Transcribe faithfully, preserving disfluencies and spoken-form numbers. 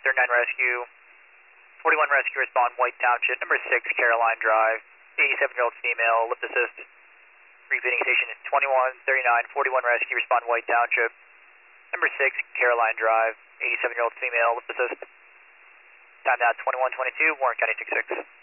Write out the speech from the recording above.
thirty-nine Rescue. forty-one Rescue, respond White Township. Number six, Caroline Drive. eighty-seven-year-old female, lift assist. Repeating station is twenty-one thirty-nine, forty-one Rescue, respond White Township. Number six, Caroline Drive. eighty-seven-year-old female, lift assist. Time now twenty-one twenty-two, Warren County six six.